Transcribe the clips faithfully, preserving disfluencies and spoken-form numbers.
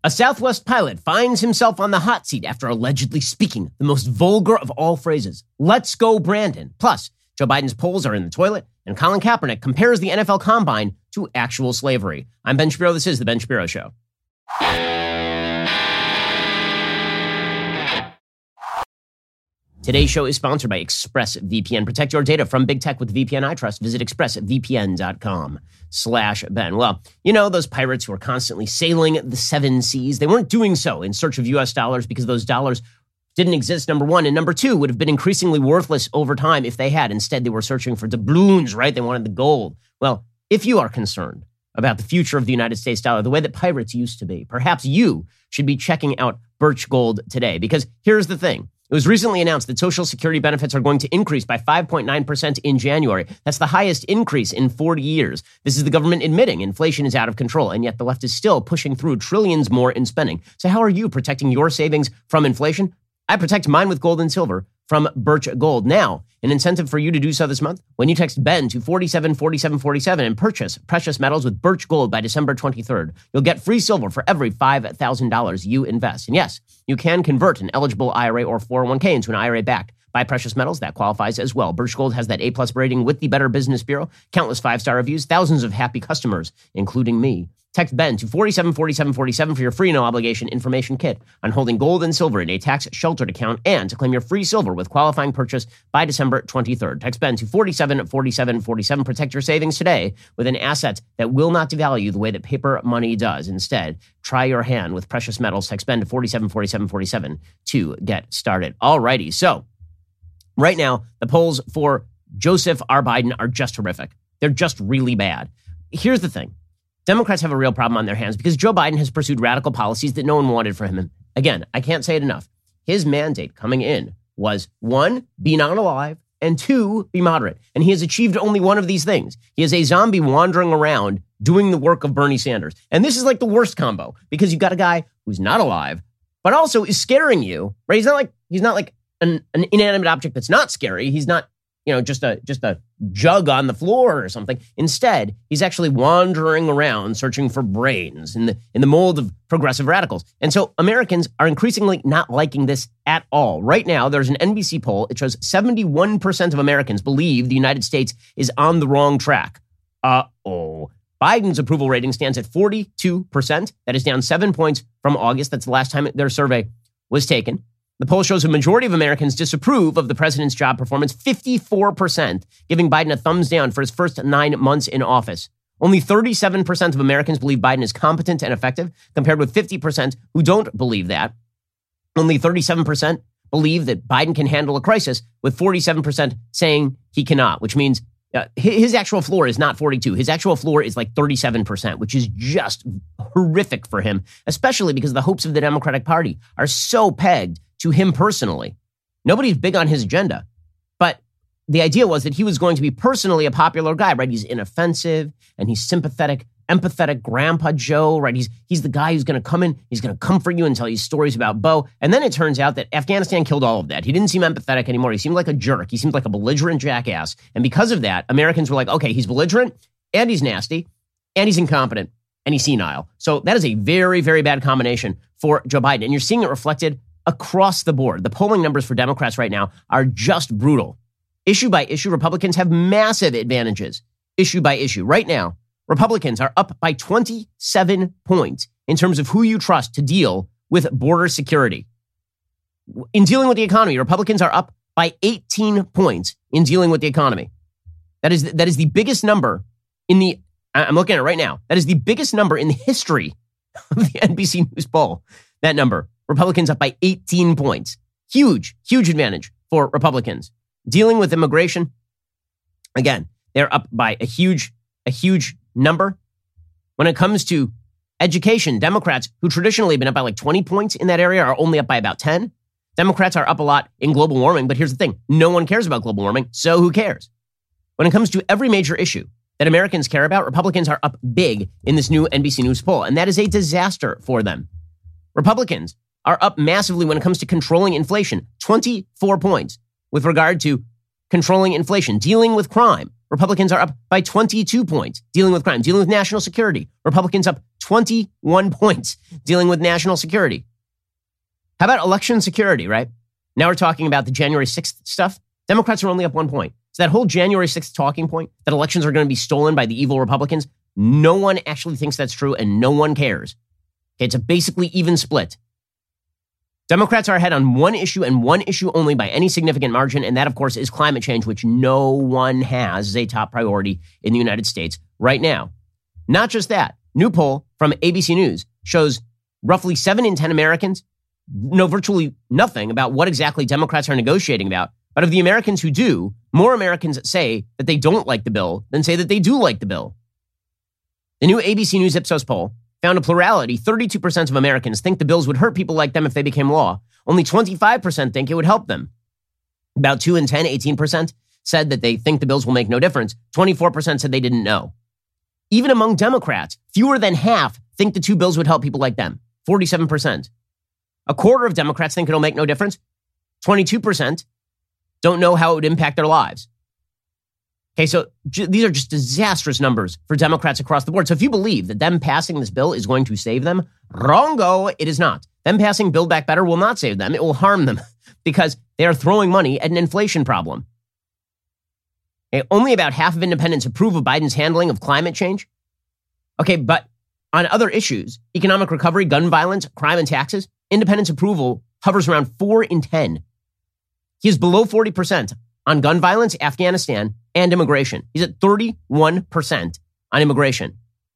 A Southwest pilot finds himself on the hot seat after allegedly speaking the most vulgar of all phrases. Let's go, Brandon. Plus, Joe Biden's polls are in the toilet, and Colin Kaepernick compares the N F L Combine to actual slavery. I'm Ben Shapiro. This is The Ben Shapiro Show. Today's show is sponsored by ExpressVPN. Protect your data from big tech with the V P N I trust. Visit expressvpn.com slash Ben. Well, you know, those pirates who are constantly sailing the seven seas, they weren't doing so in search of U S dollars because those dollars didn't exist, number one. And number two, would have been increasingly worthless over time if they had. Instead, they were searching for doubloons, right? They wanted the gold. Well, if you are concerned about the future of the United States dollar, the way that pirates used to be, perhaps you should be checking out Birch Gold today. Because here's the thing. It was recently announced that Social Security benefits are going to increase by five point nine percent in January. That's the highest increase in forty years. This is the government admitting inflation is out of control, and yet the left is still pushing through trillions more in spending. So how are you protecting your savings from inflation? I protect mine with gold and silver from Birch Gold. Now, an incentive for you to do so this month, when you text Ben to four seven four seven four seven and purchase precious metals with Birch Gold by December twenty-third, you'll get free silver for every five thousand dollars you invest. And yes, you can convert an eligible I R A or four oh one k into an I R A backed by precious metals. That qualifies as well. Birch Gold has that A-plus rating with the Better Business Bureau, countless five-star reviews, thousands of happy customers, including me. Text Ben to four seven four seven four seven for your free no-obligation information kit on holding gold and silver in a tax-sheltered account and to claim your free silver with qualifying purchase by December twenty-third. Text Ben to four seven four seven four seven. Protect your savings today with an asset that will not devalue the way that paper money does. Instead, try your hand with precious metals. Text Ben to four seven four seven four seven to get started. Alrighty, so right now, the polls for Joseph R. Biden are just horrific. They're just really bad. Here's the thing. Democrats have a real problem on their hands because Joe Biden has pursued radical policies that no one wanted for him. Again, I can't say it enough. His mandate coming in was, one, be non-alive, and two, be moderate. And he has achieved only one of these things. He is a zombie wandering around doing the work of Bernie Sanders. And this is like the worst combo because you've got a guy who's not alive, but also is scaring you, right? He's not like, he's not like an, an inanimate object that's not scary. He's not, you know, just a just a jug on the floor or something. Instead, he's actually wandering around searching for brains in the in the mold of progressive radicals. And so Americans are increasingly not liking this at all. Right now, there's an N B C poll. It shows seventy-one percent of Americans believe the United States is on the wrong track. Uh-oh. Biden's approval rating stands at forty-two percent. That is down seven points from August. That's the last time their survey was taken. The poll shows a majority of Americans disapprove of the president's job performance, fifty-four percent, giving Biden a thumbs down for his first nine months in office. Only thirty-seven percent of Americans believe Biden is competent and effective, compared with fifty percent who don't believe that. Only thirty-seven percent believe that Biden can handle a crisis, with forty-seven percent saying he cannot, which means uh, his actual floor is not forty-two. His actual floor is like thirty-seven percent, which is just horrific for him, especially because the hopes of the Democratic Party are so pegged to him personally. Nobody's big on his agenda, but the idea was that he was going to be personally a popular guy, right? He's inoffensive and he's sympathetic, empathetic Grandpa Joe, right? He's he's the guy who's going to come in, he's going to comfort you and tell you stories about Bo. And then it turns out that Afghanistan killed all of that. He didn't seem empathetic anymore. He seemed like a jerk. He seemed like a belligerent jackass. And because of that, Americans were like, okay, he's belligerent and he's nasty and he's incompetent and he's senile. So that is a very, very bad combination for Joe Biden. And you're seeing it reflected across the board. The polling numbers for Democrats right now are just brutal. Issue by issue, Republicans have massive advantages. Issue by issue. Right now, Republicans are up by twenty-seven points in terms of who you trust to deal with border security. In dealing with the economy, Republicans are up by eighteen points in dealing with the economy. That is, that is the biggest number in the, I'm looking at it right now, that is the biggest number in the history of the N B C News poll. That number. Republicans up by eighteen points. Huge, huge advantage for Republicans. Dealing with immigration, again, they're up by a huge, a huge number. When it comes to education, Democrats, who traditionally have been up by like twenty points in that area, are only up by about ten. Democrats are up a lot in global warming, but here's the thing. No one cares about global warming, so who cares? When it comes to every major issue that Americans care about, Republicans are up big in this new N B C News poll, and that is a disaster for them. Republicans are up massively when it comes to controlling inflation, twenty-four points with regard to controlling inflation. Dealing with crime, Republicans are up by twenty-two points. Dealing with crime, dealing with national security, Republicans up twenty-one points dealing with national security. How about election security, right? Now we're talking about the January sixth stuff. Democrats are only up one point. So that whole January sixth talking point, that elections are going to be stolen by the evil Republicans, no one actually thinks that's true and no one cares. Okay, it's a basically even split. Democrats are ahead on one issue and one issue only by any significant margin, and that, of course, is climate change, which no one has as a top priority in the United States right now. Not just that. New poll from A B C News shows roughly seven in ten Americans know virtually nothing about what exactly Democrats are negotiating about. But of the Americans who do, more Americans say that they don't like the bill than say that they do like the bill. The new A B C News Ipsos poll found a plurality. thirty-two percent of Americans think the bills would hurt people like them if they became law. Only twenty-five percent think it would help them. About two in ten, eighteen percent, said that they think the bills will make no difference. twenty-four percent said they didn't know. Even among Democrats, fewer than half think the two bills would help people like them. forty-seven percent. A quarter of Democrats think it'll make no difference. twenty-two percent don't know how it would impact their lives. Okay, so j- these are just disastrous numbers for Democrats across the board. So if you believe that them passing this bill is going to save them, wrongo, it is not. Them passing Build Back Better will not save them. It will harm them because they are throwing money at an inflation problem. Okay, only about half of independents approve of Biden's handling of climate change. Okay, but on other issues, economic recovery, gun violence, crime, and taxes, independents' approval hovers around four in ten. He is below forty percent on gun violence, Afghanistan, and immigration. He's at thirty-one percent on immigration.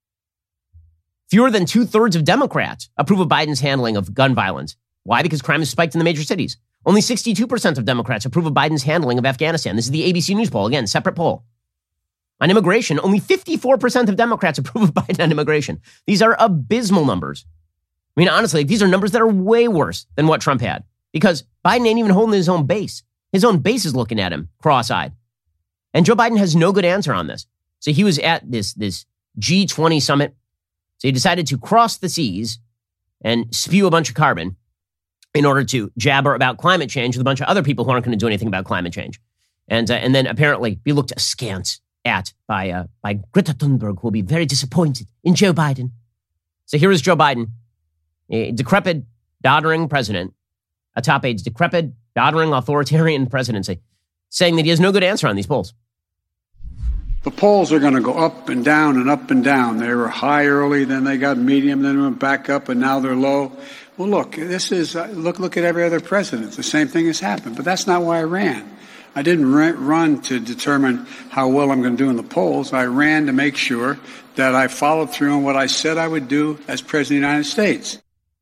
Fewer than two-thirds of Democrats approve of Biden's handling of gun violence. Why? Because crime has spiked in the major cities. Only sixty-two percent of Democrats approve of Biden's handling of Afghanistan. This is the A B C News poll. Again, separate poll. On immigration, only fifty-four percent of Democrats approve of Biden on immigration. These are abysmal numbers. I mean, honestly, these are numbers that are way worse than what Trump had. Because Biden ain't even holding his own base. His own base is looking at him cross-eyed. And Joe Biden has no good answer on this. So he was at this, this G twenty summit. So he decided to cross the seas and spew a bunch of carbon in order to jabber about climate change with a bunch of other people who aren't going to do anything about climate change. And, uh, and then apparently be looked askance at by, uh, by Greta Thunberg, who will be very disappointed in Joe Biden. So here is Joe Biden, a decrepit, doddering president, atop a decrepit, doddering authoritarian presidency, saying that he has no good answer on these polls. The polls are going to go up and down and up and down. They were high early, then they got medium, then went back up, and now they're low. Well, look, this is uh, look look at every other president. The same thing has happened, but that's not why I ran. I didn't run to determine how well I'm going to do in the polls. I ran to make sure that I followed through on what I said I would do as president of the United States.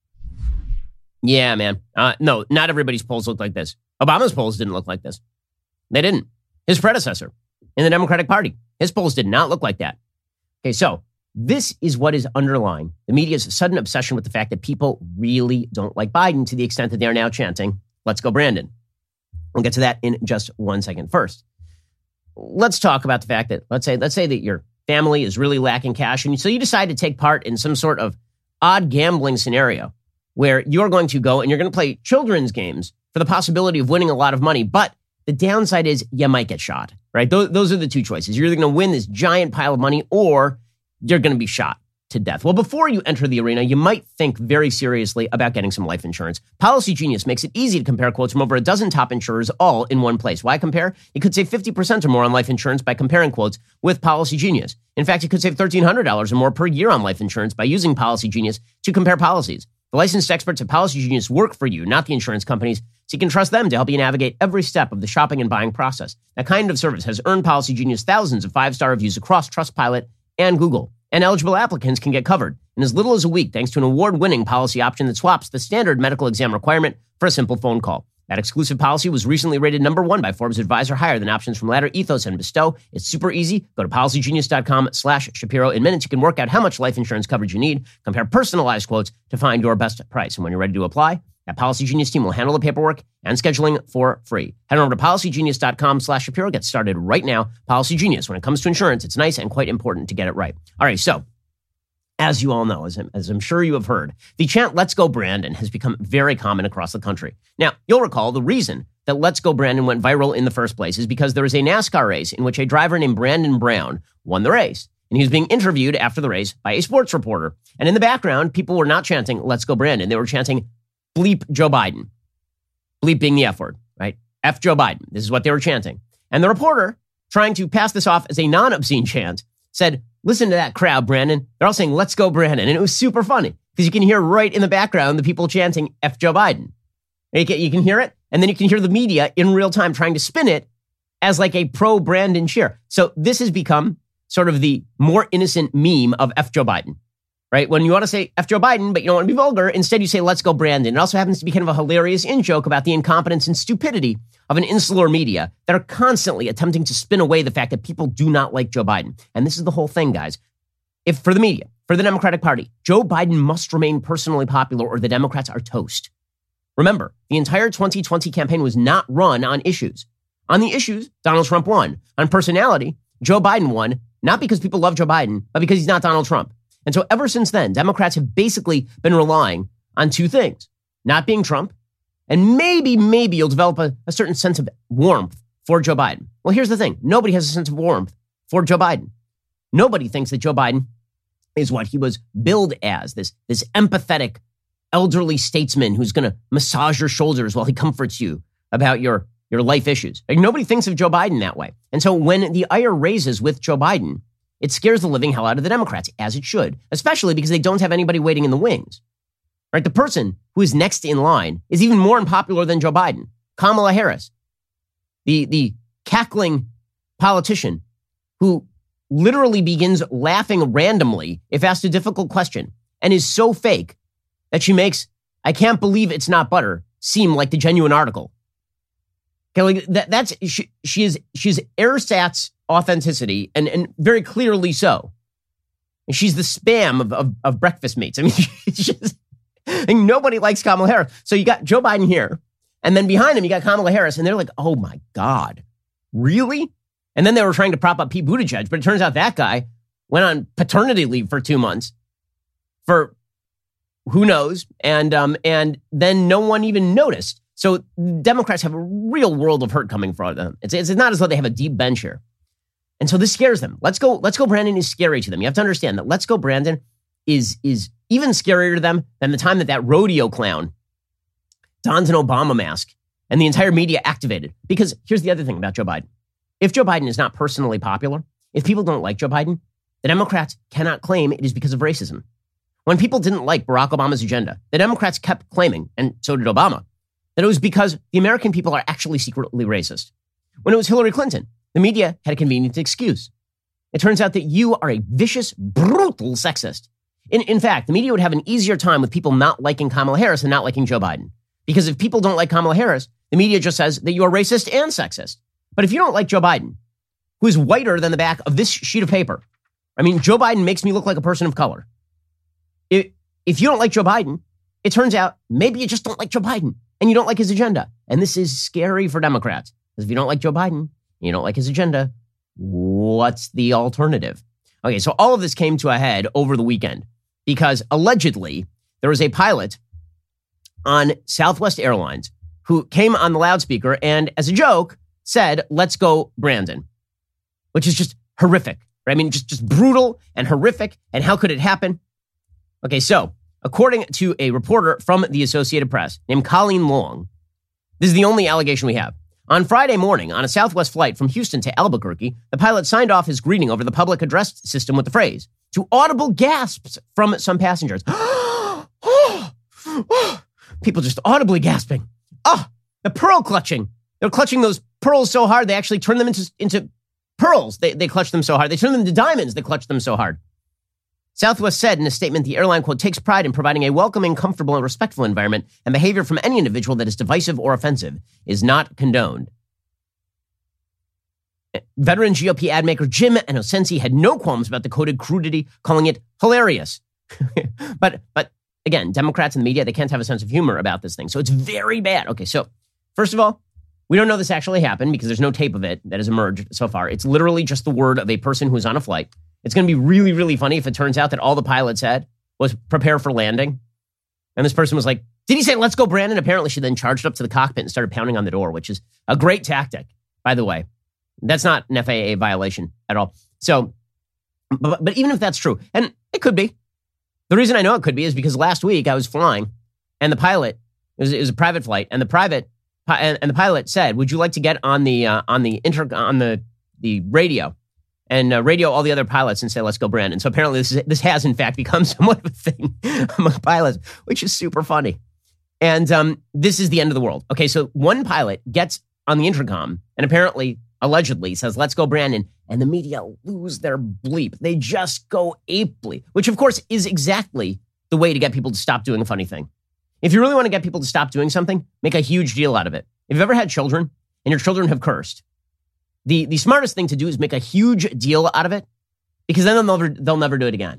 Yeah, man. Uh, no, not everybody's polls look like this. Obama's polls didn't look like this. They didn't. His predecessor in the Democratic Party, his polls did not look like that. Okay, so this is what is underlying the media's sudden obsession with the fact that people really don't like Biden to the extent that they are now chanting, "Let's go, Brandon." We'll get to that in just one second. First, let's talk about the fact that, let's say, let's say that your family is really lacking cash, and so you decide to take part in some sort of odd gambling scenario where you're going to go and you're going to play children's games for the possibility of winning a lot of money. But the downside is you might get shot, right? Those, those are the two choices. You're either going to win this giant pile of money or you're going to be shot to death. Well, before you enter the arena, you might think very seriously about getting some life insurance. Policy Genius makes it easy to compare quotes from over a dozen top insurers all in one place. Why compare? You could save fifty percent or more on life insurance by comparing quotes with Policy Genius. In fact, you could save one thousand three hundred dollars or more per year on life insurance by using Policy Genius to compare policies. The licensed experts at Policy Genius work for you, not the insurance companies, so you can trust them to help you navigate every step of the shopping and buying process. That kind of service has earned Policy Genius thousands of five-star reviews across Trustpilot and Google. And eligible applicants can get covered in as little as a week thanks to an award-winning policy option that swaps the standard medical exam requirement for a simple phone call. That exclusive policy was recently rated number one by Forbes Advisor, higher than options from Ladder, Ethos, and Bestow. It's super easy. Go to policygenius.com slash Shapiro. In minutes, you can work out how much life insurance coverage you need, compare personalized quotes to find your best price. And when you're ready to apply, that Policy Genius team will handle the paperwork and scheduling for free. Head over to policygenius.com slash Shapiro. Get started right now. Policy Genius. When it comes to insurance, it's nice and quite important to get it right. All right, so as you all know, as I'm, as I'm sure you have heard, the chant "Let's Go Brandon" has become very common across the country. Now, you'll recall the reason that "Let's Go Brandon" went viral in the first place is because there was a NASCAR race in which a driver named Brandon Brown won the race. And he was being interviewed after the race by a sports reporter. And in the background, people were not chanting, let's go Brandon. They were chanting, bleep Joe Biden. Bleep being the F word, right? F Joe Biden. This is what they were chanting. And the reporter, trying to pass this off as a non-obscene chant, said, listen to that crowd, Brandon. They're all saying, let's go Brandon. And it was super funny because you can hear right in the background the people chanting F Joe Biden. You can, you can hear it. And then you can hear the media in real time trying to spin it as like a pro-Brandon cheer. So this has become sort of the more innocent meme of F Joe Biden, right? When you want to say F Joe Biden, but you don't want to be vulgar, instead you say, let's go Brandon. It also happens to be kind of a hilarious in-joke about the incompetence and stupidity of an insular media that are constantly attempting to spin away the fact that people do not like Joe Biden. And this is the whole thing, guys. If for the media, for the Democratic Party, Joe Biden must remain personally popular or the Democrats are toast. Remember, the entire twenty twenty campaign was not run on issues. On the issues, Donald Trump won. On personality, Joe Biden won, not because people love Joe Biden, but because he's not Donald Trump. And so ever since then, Democrats have basically been relying on two things, not being Trump, and maybe, maybe you'll develop a, a certain sense of warmth for Joe Biden. Well, here's the thing. Nobody has a sense of warmth for Joe Biden. Nobody thinks that Joe Biden is what he was billed as, this, this empathetic elderly statesman who's going to massage your shoulders while he comforts you about your, your life issues. Like, nobody thinks of Joe Biden that way. And so when the ire raises with Joe Biden, it scares the living hell out of the Democrats, as it should, especially because they don't have anybody waiting in the wings. Right? The person who is next in line is even more unpopular than Joe Biden, Kamala Harris, the, the cackling politician who literally begins laughing randomly if asked a difficult question and is so fake that she makes, I can't believe it's not butter, seem like the genuine article. Okay, like that, that's, she, she is, she's ersatz authenticity and, and very clearly so. And she's the spam of, of, of breakfast mates. I mean, she's just, and nobody likes Kamala Harris. So you got Joe Biden here, and then behind him, you got Kamala Harris, and they're like, oh my God, really? And then they were trying to prop up Pete Buttigieg, but it turns out that guy went on paternity leave for two months for who knows, and um, and then no one even noticed. So Democrats have a real world of hurt coming for them. It's, it's not as though they have a deep bench here. And so this scares them. Let's go, let's go Brandon is scary to them. You have to understand that Let's Go Brandon is, is even scarier to them than the time that that rodeo clown dons an Obama mask and the entire media activated. Because here's the other thing about Joe Biden. If Joe Biden is not personally popular, if people don't like Joe Biden, the Democrats cannot claim it is because of racism. When people didn't like Barack Obama's agenda, the Democrats kept claiming, and so did Obama, that it was because the American people are actually secretly racist. When it was Hillary Clinton, the media had a convenient excuse. It turns out that you are a vicious, brutal sexist. In, in fact, the media would have an easier time with people not liking Kamala Harris than not liking Joe Biden. Because if people don't like Kamala Harris, the media just says that you are racist and sexist. But if you don't like Joe Biden, who is whiter than the back of this sheet of paper, I mean, Joe Biden makes me look like a person of color. If, if you don't like Joe Biden, it turns out maybe you just don't like Joe Biden and you don't like his agenda. And this is scary for Democrats. Because if you don't like Joe Biden and you don't like his agenda, what's the alternative? Okay, so all of this came to a head over the weekend because allegedly there was a pilot on Southwest Airlines who came on the loudspeaker and as a joke said, let's go Brandon, which is just horrific. Right? I mean, just, just brutal and horrific. And how could it happen? Okay, so according to a reporter from the Associated Press named Colleen Long, this is the only allegation we have. On Friday morning, on a Southwest flight from Houston to Albuquerque, the pilot signed off his greeting over the public address system with the phrase, to audible gasps from some passengers. People just audibly gasping. Ah, oh, the pearl clutching. They're clutching those pearls so hard, they actually turn them into, into pearls. They, they clutch them so hard. They turn them into diamonds. They clutch them so hard. Southwest said in a statement, the airline, quote, takes pride in providing a welcoming, comfortable, and respectful environment, and behavior from any individual that is divisive or offensive is not condoned. Veteran G O P ad maker Jim Inocensi had no qualms about the coded crudity, calling it hilarious. but, but again, Democrats and the media, they can't have a sense of humor about this thing. So it's very bad. Okay, so first of all, we don't know this actually happened because there's no tape of it that has emerged so far. It's literally just the word of a person who's on a flight. It's going to be really, really funny if it turns out that all the pilot said was prepare for landing. And this person was like, did he say, let's go, Brandon? Apparently she then charged up to the cockpit and started pounding on the door, which is a great tactic, by the way. That's not an F A A violation at all. So But, but even if that's true, and it could be, the reason I know it could be is because last week I was flying and the pilot, it was, it was a private flight, and the private and, and the pilot said, "Would you like to get on the uh, on the inter on the the radio and uh, radio all the other pilots and say, let's go, Brandon?" So apparently this is, this has in fact become somewhat of a thing among pilots, which is super funny. And um, this is the end of the world. Okay, so one pilot gets on the intercom and apparently, allegedly, says, "Let's go, Brandon," and the media lose their bleep. They just go apely, which of course is exactly the way to get people to stop doing a funny thing. If you really want to get people to stop doing something, make a huge deal out of it. If you've ever had children and your children have cursed, the, the smartest thing to do is make a huge deal out of it, because then they'll never, they'll never do it again.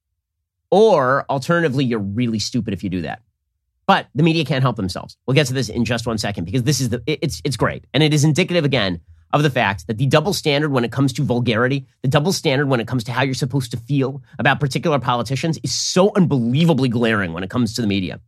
Or alternatively, you're really stupid if you do that. But the media can't help themselves. We'll get to this in just one second, because this is the it's it's great. And it is indicative, again, of the fact that the double standard when it comes to vulgarity, the double standard when it comes to how you're supposed to feel about particular politicians is so unbelievably glaring when it comes to the media.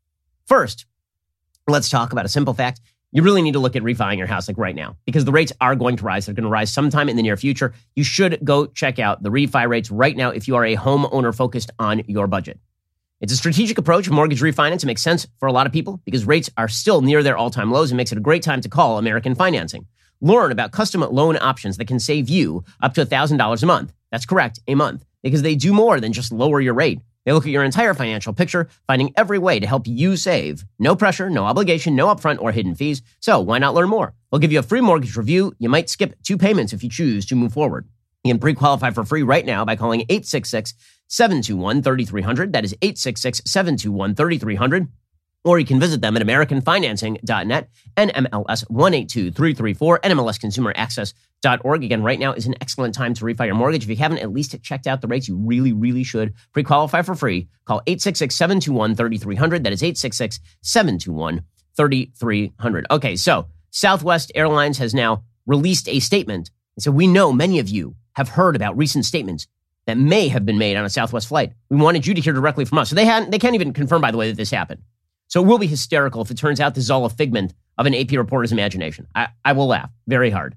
First, let's talk about a simple fact. You really need to look at refining your house like right now, because the rates are going to rise. They're going to rise sometime in the near future. You should go check out the refi rates right now if you are a homeowner focused on your budget. It's a strategic approach, mortgage refinance. It makes sense for a lot of people because rates are still near their all-time lows and makes it a great time to call American Financing. Learn about custom loan options that can save you up to one thousand dollars a month. That's correct, a month, because they do more than just lower your rate. They look at your entire financial picture, finding every way to help you save. No pressure, no obligation, no upfront or hidden fees. So why not learn more? We'll give you a free mortgage review. You might skip two payments if you choose to move forward. You can pre-qualify for free right now by calling eight six six, seven two one, three three zero zero. That is eight six six, seven two one, three three zero zero. Or you can visit them at american financing dot net, N M L S one eight two three three four, N M L S consumer access dot org. Again, right now is an excellent time to refi your mortgage. If you haven't at least checked out the rates, you really, really should. Pre-qualify for free. Call eight six six, seven two one, three three zero zero. That is eight six six, seven two one, three three zero zero. Okay, so Southwest Airlines has now released a statement. So we know many of you have heard about recent statements that may have been made on a Southwest flight. We wanted you to hear directly from us. So they hadn't, they can't even confirm, by the way, that this happened. So it will be hysterical if it turns out this is all a figment of an A P reporter's imagination. I, I will laugh very hard.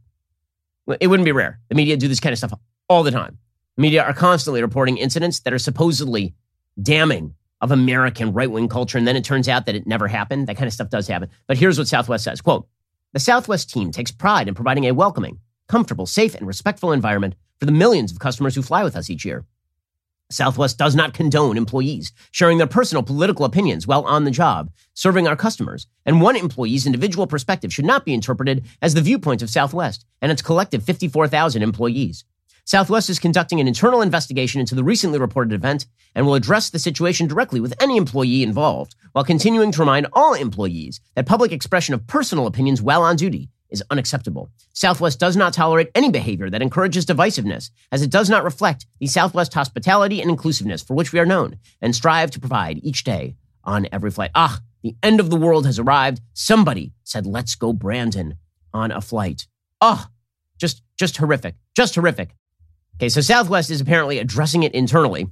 It wouldn't be rare. The media do this kind of stuff all the time. The media are constantly reporting incidents that are supposedly damning of American right-wing culture, and then it turns out that it never happened. That kind of stuff does happen. But here's what Southwest says, quote, "The Southwest team takes pride in providing a welcoming, comfortable, safe, and respectful environment for the millions of customers who fly with us each year. Southwest does not condone employees sharing their personal political opinions while on the job, serving our customers, and one employee's individual perspective should not be interpreted as the viewpoint of Southwest and its collective fifty-four thousand employees. Southwest is conducting an internal investigation into the recently reported event and will address the situation directly with any employee involved, while continuing to remind all employees that public expression of personal opinions while on duty is unacceptable. Southwest does not tolerate any behavior that encourages divisiveness, as it does not reflect the Southwest hospitality and inclusiveness for which we are known and strive to provide each day on every flight." Ah, the end of the world has arrived. Somebody said, "Let's go, Brandon," on a flight. Ah, just, just horrific, just horrific. Okay, so Southwest is apparently addressing it internally.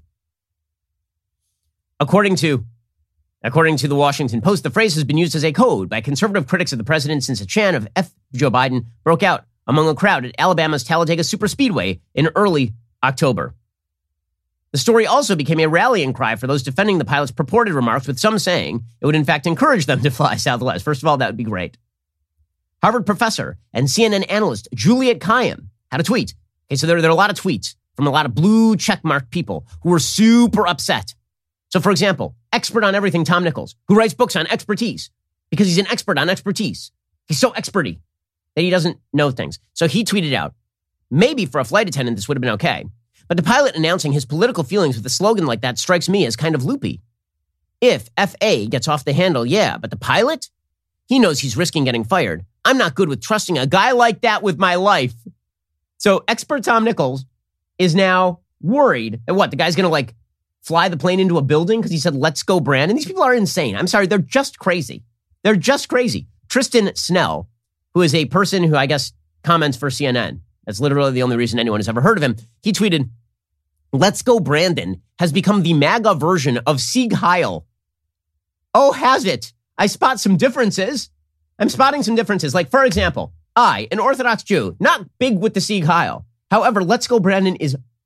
According to According to the Washington Post, the phrase has been used as a code by conservative critics of the president since a chant of F Joe Biden broke out among a crowd at Alabama's Talladega Superspeedway in early October. The story also became a rallying cry for those defending the pilot's purported remarks, with some saying it would in fact encourage them to fly Southwest. First of all, that would be great. Harvard professor and C N N analyst Juliet Kayyem had a tweet. Okay, so there, there are a lot of tweets from a lot of blue checkmark people who were super upset. So, for example, expert on everything Tom Nichols, who writes books on expertise because he's an expert on expertise. He's so experty that he doesn't know things. So he tweeted out, "Maybe for a flight attendant, this would have been okay. But the pilot announcing his political feelings with a slogan like that strikes me as kind of loopy. If F A gets off the handle, yeah, but the pilot? He knows he's risking getting fired. I'm not good with trusting a guy like that with my life." So expert Tom Nichols is now worried that what, the guy's going to like fly the plane into a building because he said, "Let's go, Brandon." These people are insane. I'm sorry. They're just crazy. They're just crazy. Tristan Snell, who is a person who I guess comments for C N N. That's literally the only reason anyone has ever heard of him. He tweeted, "Let's go, Brandon has become the MAGA version of Sieg Heil." Oh, has it? I spot some differences. I'm spotting some differences. Like, for example, I, an Orthodox Jew, not big with the Sieg Heil. However, "Let's go, Brandon" is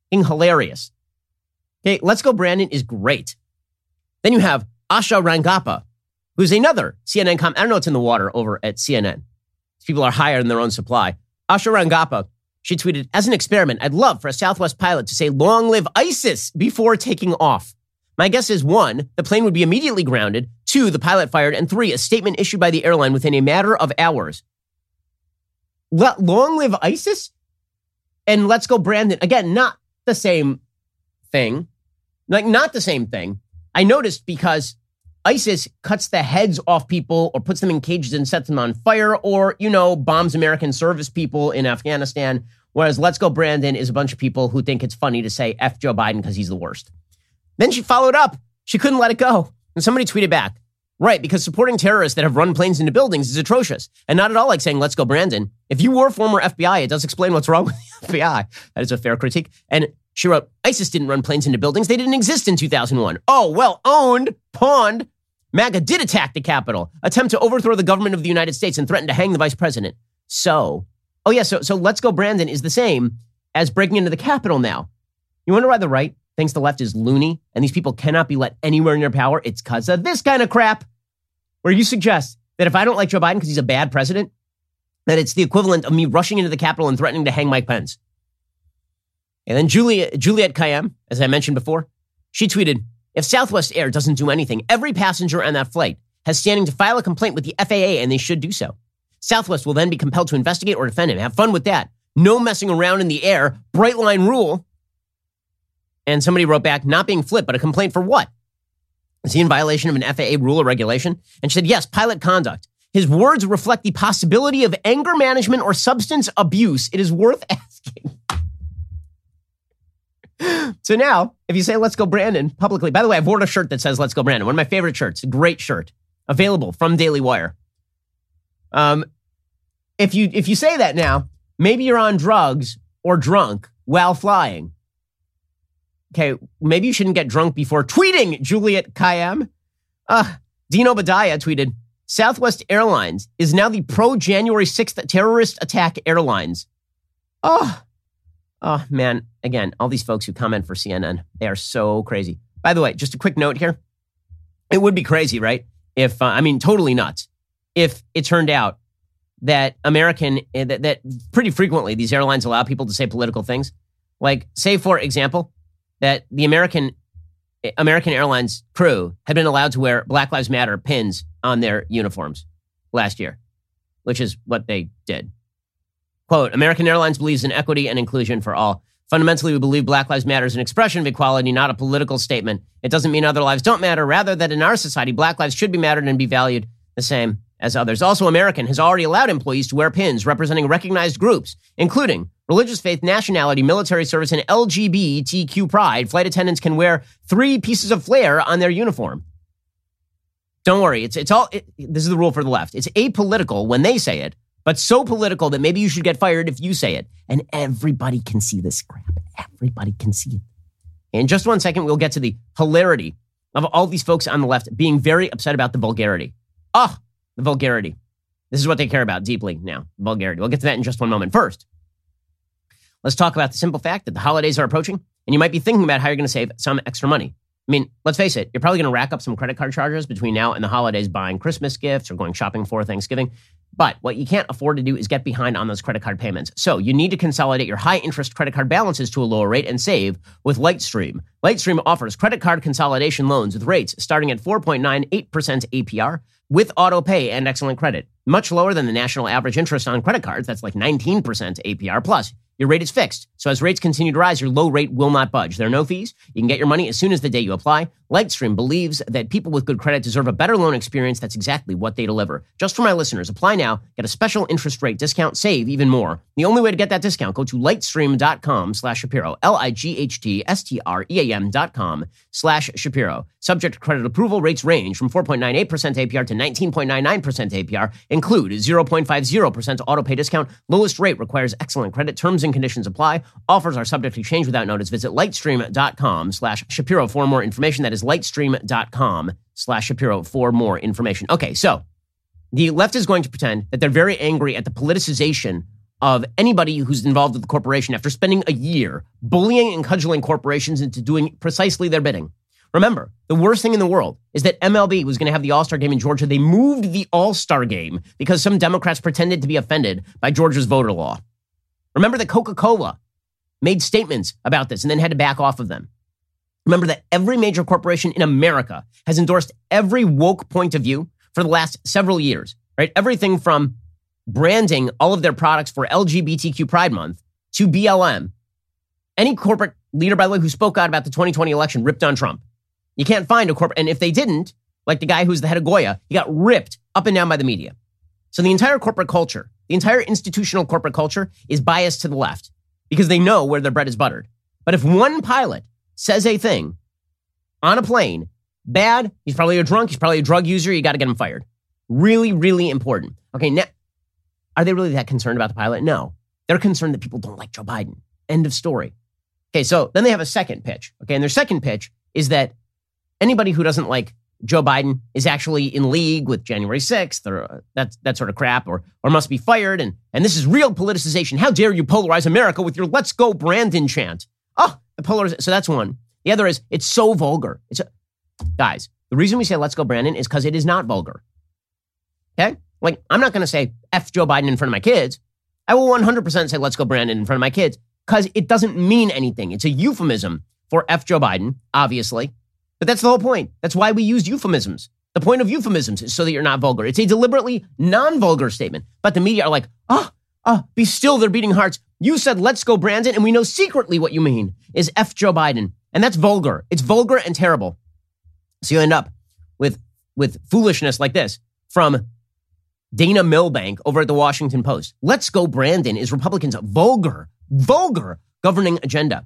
hilarious. Okay, Let's Go Brandon is great. Then you have Asha Rangappa, who's another C N N comment. I don't know what's in the water over at C N N. People are higher than their own supply. Asha Rangappa, she tweeted, as an experiment, I'd love for a Southwest pilot to say, long live ISIS before taking off. My guess is one, the plane would be immediately grounded. Two, the pilot fired. And three, a statement issued by the airline within a matter of hours. Let, long live ISIS? And Let's Go Brandon. Again, not the same thing. Like, not the same thing. I noticed because ISIS cuts the heads off people or puts them in cages and sets them on fire or, you know, bombs American service people in Afghanistan. Whereas Let's Go Brandon is a bunch of people who think it's funny to say F Joe Biden because he's the worst. Then she followed up. She couldn't let it go. And somebody tweeted back, right, because supporting terrorists that have run planes into buildings is atrocious. And not at all like saying, Let's Go Brandon. If you were former F B I, it does explain what's wrong with the F B I. That is a fair critique. And she wrote, ISIS didn't run planes into buildings. They didn't exist in two thousand one. Oh, well, owned, pawned. MAGA did attack the Capitol, attempt to overthrow the government of the United States and threaten to hang the vice president. So, oh yeah, so, so Let's Go Brandon is the same as breaking into the Capitol now. You wonder why the right thinks the left is loony and these people cannot be let anywhere near power? It's because of this kind of crap where you suggest that if I don't like Joe Biden because he's a bad president, that it's the equivalent of me rushing into the Capitol and threatening to hang Mike Pence. And then Juliet, Juliet Kayyem, as I mentioned before, she tweeted, if Southwest Air doesn't do anything, every passenger on that flight has standing to file a complaint with the F A A, and they should do so. Southwest will then be compelled to investigate or defend him. Have fun with that. No messing around in the air. Bright line rule. And somebody wrote back, not being flipped, but a complaint for what? Is he in violation of an F A A rule or regulation? And she said, yes, pilot conduct. His words reflect the possibility of anger management or substance abuse. It is worth asking. So now, if you say, Let's Go Brandon publicly, by the way, I've ordered a shirt that says, Let's Go Brandon. One of my favorite shirts, a great shirt, available from Daily Wire. Um, if you, if you say that now, maybe you're on drugs or drunk while flying. Okay, maybe you shouldn't get drunk before tweeting, Juliet Kayyem. Uh, Dino Badaya tweeted, Southwest Airlines is now the pro-January sixth terrorist attack airlines. Oh, oh man. Again, all these folks who comment for C N N, they are so crazy. By the way, just a quick note here. It would be crazy, right? If, uh, I mean, totally nuts. If it turned out that American, uh, that, that pretty frequently these airlines allow people to say political things. Like, say, for example, that the American American Airlines crew had been allowed to wear Black Lives Matter pins on their uniforms last year, which is what they did. Quote, American Airlines believes in equity and inclusion for all. Fundamentally, we believe Black Lives Matter is an expression of equality, not a political statement. It doesn't mean other lives don't matter. Rather, that in our society, Black lives should be mattered and be valued the same as others. Also, American has already allowed employees to wear pins representing recognized groups, including religious faith, nationality, military service, and L G B T Q pride. Flight attendants can wear three pieces of flair on their uniform. Don't worry. It's, it's all, it, this is the rule for the left. It's apolitical when they say it, but so political that maybe you should get fired if you say it. And everybody can see this crap. Everybody can see it. In just one second, we'll get to the hilarity of all these folks on the left being very upset about the vulgarity. Oh, the vulgarity. This is what they care about deeply now, vulgarity. We'll get to that in just one moment. First, let's talk about the simple fact that the holidays are approaching, and you might be thinking about how you're going to save some extra money. I mean, let's face it, you're probably going to rack up some credit card charges between now and the holidays buying Christmas gifts or going shopping for Thanksgiving. But what you can't afford to do is get behind on those credit card payments. So you need to consolidate your high-interest credit card balances to a lower rate and save with Lightstream. Lightstream offers credit card consolidation loans with rates starting at four point nine eight percent A P R with auto pay and excellent credit. Much lower than the national average interest on credit cards. That's like nineteen percent A P R plus. Your rate is fixed. So as rates continue to rise, your low rate will not budge. There are no fees. You can get your money as soon as the day you apply. Lightstream believes that people with good credit deserve a better loan experience. That's exactly what they deliver. Just for my listeners, apply now, get a special interest rate discount, save even more. The only way to get that discount, go to lightstream.com slash Shapiro, L-I-G-H-T-S-T-R-E-A-M dot com slash Shapiro. Subject to credit approval, rates range from four point nine eight percent A P R to nineteen point nine nine percent A P R. Include zero point five zero percent auto pay discount. Lowest rate requires excellent credit. Terms and conditions apply. Offers are subject to change without notice. Visit lightstream.com slash Shapiro for more information. That is lightstream.com slash Shapiro for more information. Okay, so the left is going to pretend that they're very angry at the politicization of anybody who's involved with the corporation after spending a year bullying and cudgeling corporations into doing precisely their bidding. Remember, the worst thing in the world is that M L B was going to have the All-Star game in Georgia. They moved the All-Star game because some Democrats pretended to be offended by Georgia's voter law. Remember that Coca-Cola made statements about this and then had to back off of them. Remember that every major corporation in America has endorsed every woke point of view for the last several years, right? Everything from branding all of their products for L G B T Q Pride Month to B L M. Any corporate leader, by the way, who spoke out about the twenty twenty election ripped on Trump. You can't find a corporate, and if they didn't, like the guy who's the head of Goya, he got ripped up and down by the media. So the entire corporate culture, the entire institutional corporate culture is biased to the left because they know where their bread is buttered. But if one pilot says a thing on a plane, bad, he's probably a drunk, he's probably a drug user, you got to get him fired. Really, really important. Okay, now, are they really that concerned about the pilot? No. They're concerned that people don't like Joe Biden. End of story. Okay, so then they have a second pitch. Okay, and their second pitch is that anybody who doesn't like Joe Biden is actually in league with January sixth or uh, that, that sort of crap or or must be fired. And, and this is real politicization. How dare you polarize America with your Let's Go Brandon chant? Oh, the polarization. So that's one. The other is it's so vulgar. It's a, guys, the reason we say Let's Go Brandon is because it is not vulgar. Okay? Like, I'm not going to say F Joe Biden in front of my kids. I will one hundred percent say Let's Go Brandon in front of my kids because it doesn't mean anything. It's a euphemism for F Joe Biden, obviously. But that's the whole point. That's why we use euphemisms. The point of euphemisms is so that you're not vulgar. It's a deliberately non-vulgar statement. But the media are like, oh, oh, be still, they're beating hearts. You said, let's go, Brandon, and we know secretly what you mean is F Joe Biden. And that's vulgar. It's vulgar and terrible. So you end up with, with foolishness like this from Dana Milbank over at the Washington Post. Let's go, Brandon is Republicans' vulgar, vulgar governing agenda.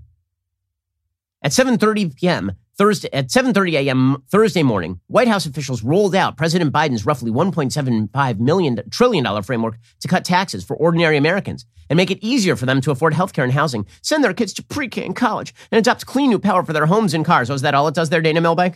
At seven thirty p.m., Thursday, at seven thirty a.m. Thursday morning, White House officials rolled out President Biden's roughly one point seven five million trillion dollars framework to cut taxes for ordinary Americans and make it easier for them to afford health care and housing, send their kids to pre-K and college, and adopt clean new power for their homes and cars. Oh, is that all it does there, Dana Milbank?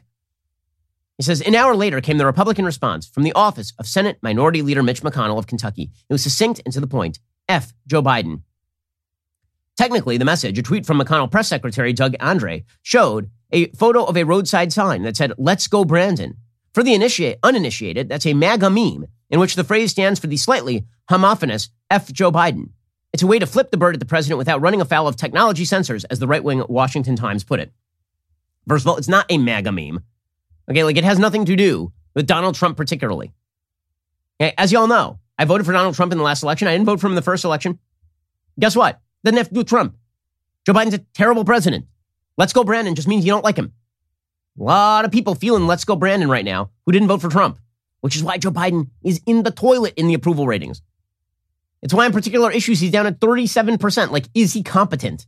He says, an hour later came the Republican response from the office of Senate Minority Leader Mitch McConnell of Kentucky. It was succinct and to the point. F Joe Biden. Technically, the message, a tweet from McConnell press secretary Doug Andre, showed a photo of a roadside sign that said, let's go, Brandon. For the initiate, uninitiated, that's a MAGA meme in which the phrase stands for the slightly homophonous F Joe Biden. It's a way to flip the bird at the president without running afoul of technology censors, as the right-wing Washington Times put it. First of all, it's not a MAGA meme. Okay, like it has nothing to do with Donald Trump particularly. Okay, as y'all know, I voted for Donald Trump in the last election. I didn't vote for him in the first election. Guess what? Doesn't have to do with Trump. Joe Biden's a terrible president. Let's go, Brandon just means you don't like him. A lot of people feeling let's go, Brandon right now who didn't vote for Trump, which is why Joe Biden is in the toilet in the approval ratings. It's why on particular issues he's down at thirty-seven percent. Like, is he competent?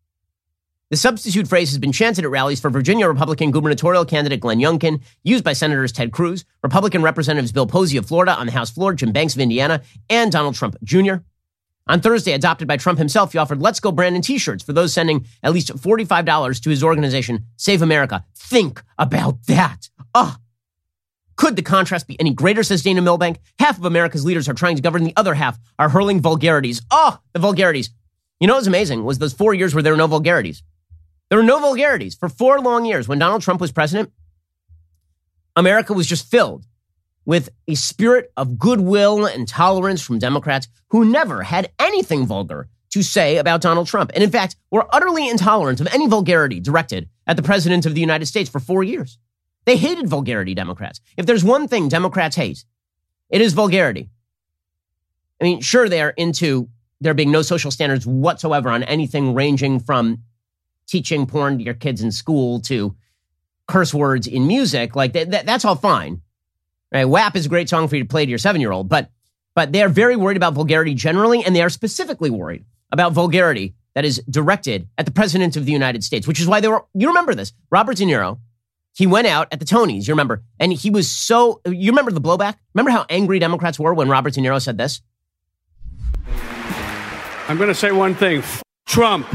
The substitute phrase has been chanted at rallies for Virginia Republican gubernatorial candidate Glenn Youngkin, used by Senators Ted Cruz, Republican Representatives Bill Posey of Florida on the House floor, Jim Banks of Indiana, and Donald Trump Junior On Thursday, adopted by Trump himself, he offered Let's Go Brandon t-shirts for those sending at least forty-five dollars to his organization, Save America. Think about that. Ah, could the contrast be any greater, says Dana Milbank? Half of America's leaders are trying to govern, the other half are hurling vulgarities. Oh, the vulgarities. You know what's amazing was those four years where there were no vulgarities. There were no vulgarities. For four long years, when Donald Trump was president, America was just filled with a spirit of goodwill and tolerance from Democrats who never had anything vulgar to say about Donald Trump. And in fact, were utterly intolerant of any vulgarity directed at the president of the United States for four years. They hated vulgarity, Democrats. If there's one thing Democrats hate, it is vulgarity. I mean, sure, they're into there being no social standards whatsoever on anything ranging from teaching porn to your kids in school to curse words in music. Like, that, that, that's all fine. Right? W A P is a great song for you to play to your seven-year-old, but but they are very worried about vulgarity generally, and they are specifically worried about vulgarity that is directed at the president of the United States, which is why they were, you remember this, Robert De Niro, he went out at the Tonys, you remember, and he was so, you remember the blowback? Remember how angry Democrats were when Robert De Niro said this? I'm going to say one thing, F- Trump.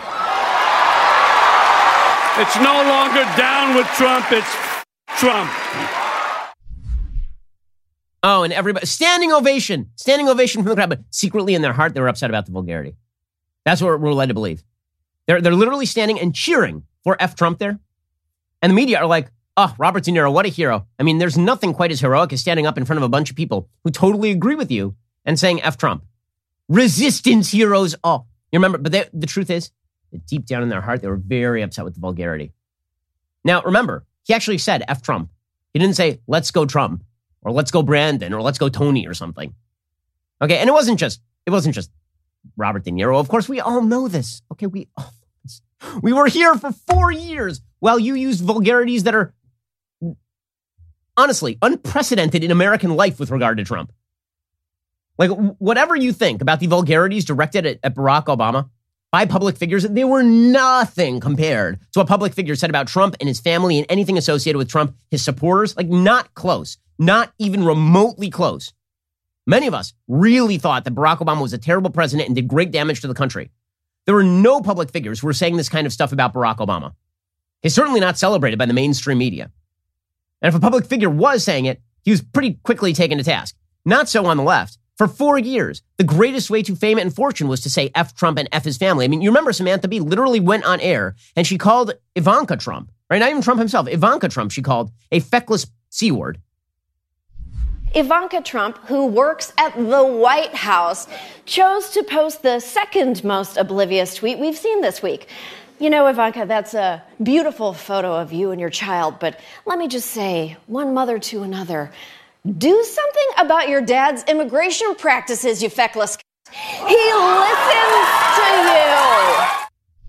It's no longer down with Trump, it's F- Trump. Oh, and everybody, standing ovation, standing ovation from the crowd, but secretly in their heart, they were upset about the vulgarity. That's what we're led to believe. They're, they're literally standing and cheering for F Trump there. And the media are like, oh, Robert De Niro, what a hero. I mean, there's nothing quite as heroic as standing up in front of a bunch of people who totally agree with you and saying F Trump. Resistance heroes all. You remember, but they, the truth is, deep down in their heart, they were very upset with the vulgarity. Now, remember, he actually said F Trump. He didn't say, let's go Trump, or let's go Brandon, or let's go Tony, or something. Okay, and it wasn't just, it wasn't just Robert De Niro. Of course, we all know this. Okay, we all know this. We were here for four years while you used vulgarities that are, honestly, unprecedented in American life with regard to Trump. Like, whatever you think about the vulgarities directed at, at Barack Obama by public figures, they were nothing compared to what public figures said about Trump and his family and anything associated with Trump, his supporters. Like, not close. Not even remotely close. Many of us really thought that Barack Obama was a terrible president and did great damage to the country. There were no public figures who were saying this kind of stuff about Barack Obama. He's certainly not celebrated by the mainstream media. And if a public figure was saying it, he was pretty quickly taken to task. Not so on the left. For four years, the greatest way to fame and fortune was to say F Trump and F his family. I mean, you remember Samantha Bee literally went on air and she called Ivanka Trump, right? Not even Trump himself. Ivanka Trump, she called a feckless C word. Ivanka Trump, who works at the White House, chose to post the second most oblivious tweet we've seen this week. You know, Ivanka, that's a beautiful photo of you and your child, but let me just say, one mother to another, do something about your dad's immigration practices, you feckless c***. He listens to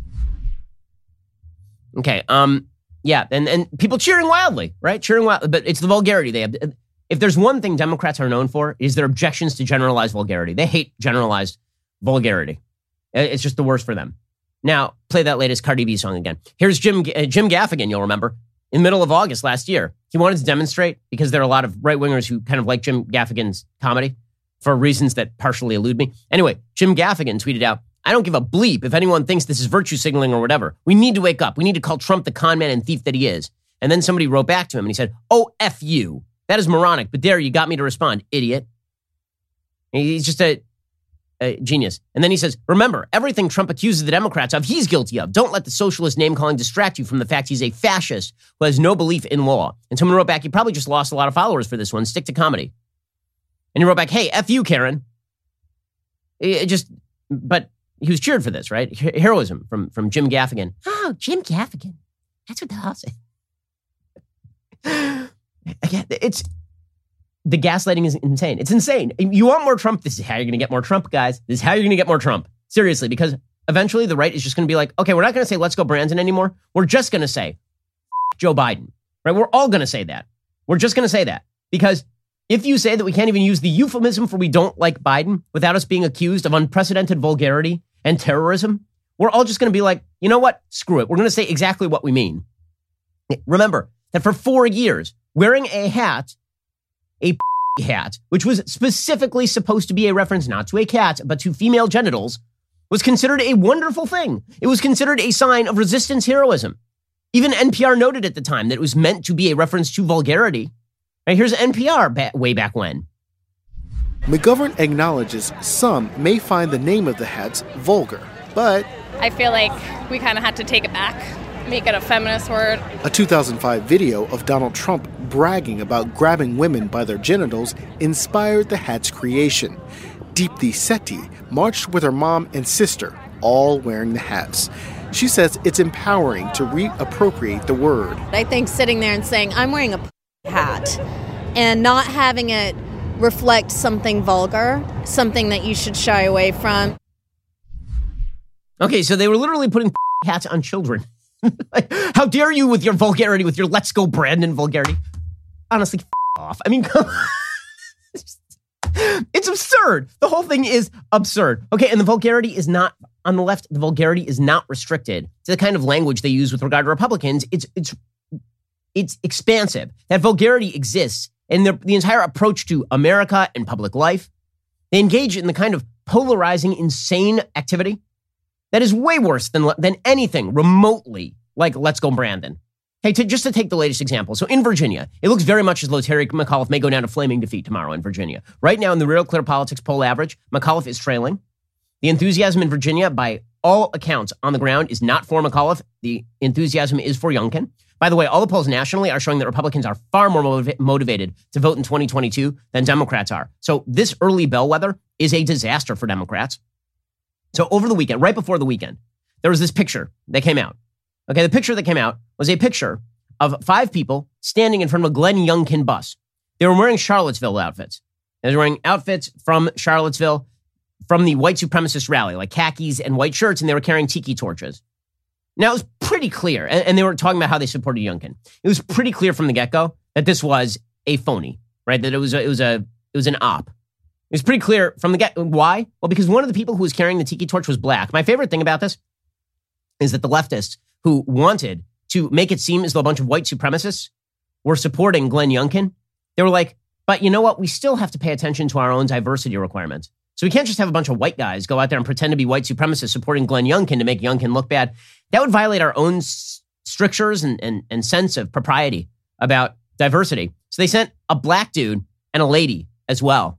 you. Okay, um, yeah, and, and people cheering wildly, right? Cheering wildly, but it's the vulgarity they have. If there's one thing Democrats are known for, is their objections to generalized vulgarity. They hate generalized vulgarity. It's just the worst for them. Now, play that latest Cardi B song again. Here's Jim uh, Jim Gaffigan, you'll remember, in the middle of August last year. He wanted to demonstrate, because there are a lot of right-wingers who kind of like Jim Gaffigan's comedy for reasons that partially elude me. Anyway, Jim Gaffigan tweeted out, I don't give a bleep if anyone thinks this is virtue signaling or whatever. We need to wake up. We need to call Trump the con man and thief that he is. And then somebody wrote back to him and he said, oh, F you. That is moronic, but there, you got me to respond, idiot. He's just a, a genius. And then he says, remember, everything Trump accuses the Democrats of, he's guilty of. Don't let the socialist name-calling distract you from the fact he's a fascist who has no belief in law. And someone wrote back, you probably just lost a lot of followers for this one. Stick to comedy. And he wrote back, hey, F you, Karen. It just, but he was cheered for this, right? Heroism from, from Jim Gaffigan. Oh, Jim Gaffigan. That's what the hell say. Again, it's the gaslighting is insane. It's insane. You want more Trump? This is how you're going to get more Trump, guys. This is how you're going to get more Trump. Seriously, because eventually the right is just going to be like, okay, we're not going to say let's go Brandon anymore. We're just going to say Joe Biden, right? We're all going to say that. We're just going to say that because if you say that we can't even use the euphemism for we don't like Biden without us being accused of unprecedented vulgarity and terrorism, we're all just going to be like, you know what? Screw it. We're going to say exactly what we mean. Remember that for four years, wearing a hat, a hat, which was specifically supposed to be a reference not to a cat, but to female genitals, was considered a wonderful thing. It was considered a sign of resistance heroism. Even N P R noted at the time that it was meant to be a reference to vulgarity. Right, here's N P R ba- way back when. McGovern acknowledges some may find the name of the hats vulgar, but I feel like we kind of had to take it back, make it a feminist word. A two thousand five video of Donald Trump bragging about grabbing women by their genitals inspired the hat's creation. Deepthi Sethi marched with her mom and sister, all wearing the hats. She says it's empowering to reappropriate the word. I think sitting there and saying, I'm wearing a hat, and not having it reflect something vulgar, something that you should shy away from. Okay, so they were literally putting hats on children. Like, how dare you with your vulgarity, with your let's go Brandon vulgarity? Honestly, off. I mean, come on. It's absurd. The whole thing is absurd. Okay, and the vulgarity is not, on the left, the vulgarity is not restricted to the kind of language they use with regard to Republicans. It's it's it's expansive. That vulgarity exists in the, the entire approach to America and public life. They engage in the kind of polarizing, insane activity that is way worse than, than anything remotely like Let's Go Brandon. Hey, to, just to take the latest example. So in Virginia, it looks very much as though Terry McAuliffe may go down to flaming defeat tomorrow in Virginia. Right now in the Real Clear Politics poll average, McAuliffe is trailing. The enthusiasm in Virginia, by all accounts on the ground, is not for McAuliffe. The enthusiasm is for Youngkin. By the way, all the polls nationally are showing that Republicans are far more motiv- motivated to vote in twenty twenty-two than Democrats are. So this early bellwether is a disaster for Democrats. So over the weekend, right before the weekend, there was this picture that came out. Okay, the picture that came out was a picture of five people standing in front of a Glenn Youngkin bus. They were wearing Charlottesville outfits. They were wearing outfits from Charlottesville from the white supremacist rally, like khakis and white shirts, and they were carrying tiki torches. Now, it was pretty clear, and, and they were talking about how they supported Youngkin. It was pretty clear from the get-go that this was a phony, right? That it was a, it was a it was an op. It was pretty clear from the get. Why? Well, because one of the people who was carrying the tiki torch was black. My favorite thing about this is that the leftists who wanted to make it seem as though a bunch of white supremacists were supporting Glenn Youngkin, they were like, but you know what? We still have to pay attention to our own diversity requirements. So we can't just have a bunch of white guys go out there and pretend to be white supremacists supporting Glenn Youngkin to make Youngkin look bad. That would violate our own strictures and, and, and sense of propriety about diversity. So they sent a black dude and a lady as well.